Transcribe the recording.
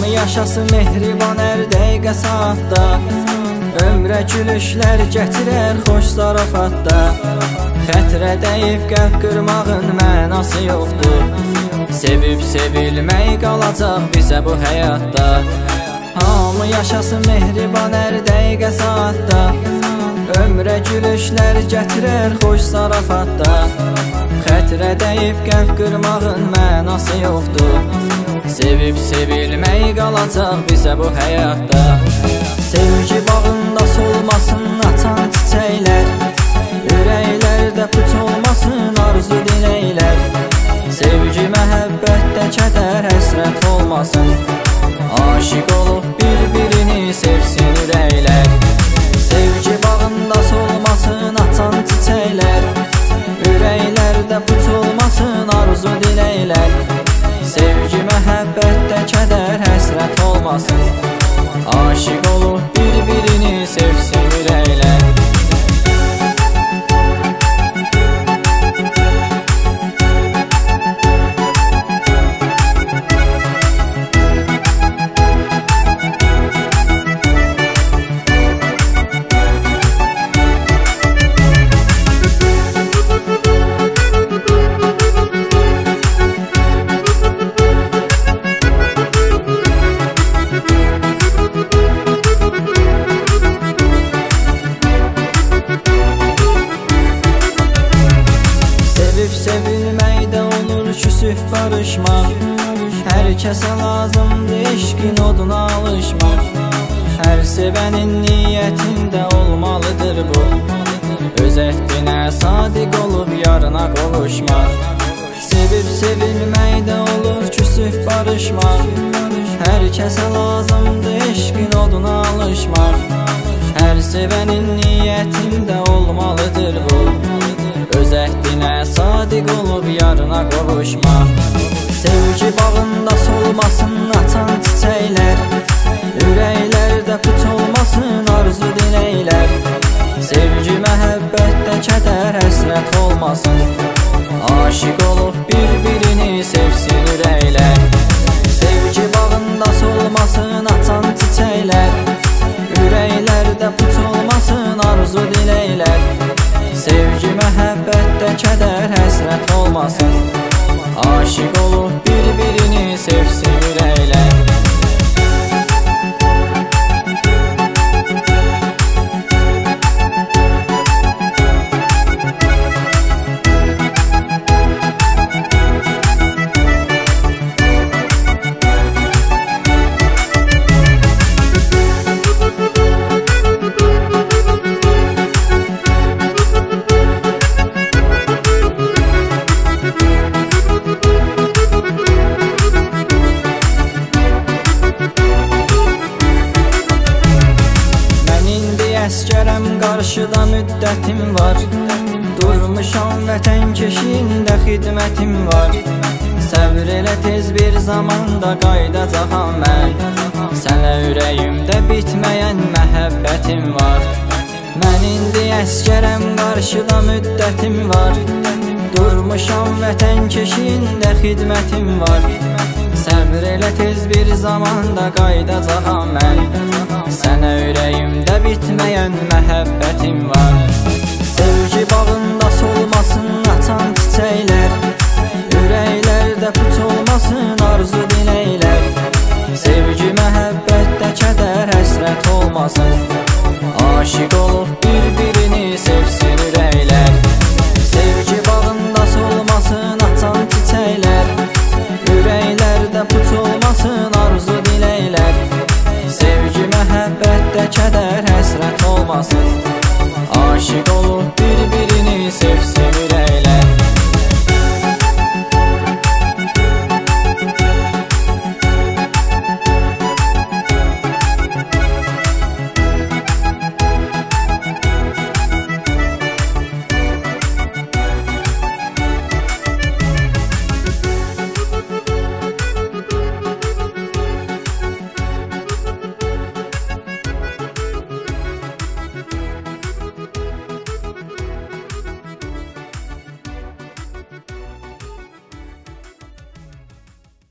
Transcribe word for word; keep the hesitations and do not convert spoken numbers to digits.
Hamı yaşasın mehriban hər dəqiqə saatda, ömrə gülüşlər gətirər xoş zarafatda. Xətrə dəyib qəlb qırmağın mənası yoxdur, sevib sevilmək qalacaq bizə bu həyatda. Hamı yaşasın mehriban hər dəqiqə saatda, ömrə gülüşlər gətirər xoş zarafatda. Xətrə dəyib qəlb qırmağın mənası yoxdur, sevib sevilmək qalacaq bizə bu həyatda. Sevgi bağında solmasın açan çiçəklər, ürəklərdə puç olmasın arzu diləklər. Sevgi məhəbbətdə kədər həsrət olmasın, aşiq olub bir-birini sevsin ürəklər. Sevgi bağında solmasın açan çiçəklər, ürəklərdə puç olmasın arzu diləklər. Sevgi məhəbbətdə kədər həsrət olmasın, aşiq olub bir-birini sevsin ürəklər. Sevilməkdə olur küsüb barışmaq, hər kəsə lazımdır eşqin oduna alışmaq. Hər sevənin niyyətində olmalıdır bu, öz əhdinə sadiq olub yarına qovuşmaq. Sevib sevilməkdə olur küsüb barışmaq, hər kəsə lazımdır eşqin oduna alışmaq. Hər sevənin niyyətində olmalıdır bu, öz əhdinə sadiq olub yarına qovuşmaq. Sevgi bağında solmasın açan çiçəklər, ürəklərdə puç olmasın arzu diləklər. Sevgi məhəbbətdə kədər həsrət olmasın, aşiq olub bir-birini sevsin ürəklər. Sevgi bağında solmasın açan çiçəklər, ürəklərdə puç olmasın arzu diləklər. Sevgi məhəbbətdə kədər həsrət olmasın, aşiq olub bir-birini sevsin ürəklər. Əskərəm qarşıda müddətim var, durmuşam vətən keşiyində xidmətim var. Səbr elə tez bir zamanda qaydacaqam mən, sənə ürəyimdə bitməyən məhəbbətim var. Mən indi əskərəm qarşıda müddətim var, durmuşam vətən keşiyində xidmətim var. Səbr elə tez bir zamanda qaydacaqam mən, sənə ürəyimdə bitməyən məhəbbətim var. Sevgi bağında solmasın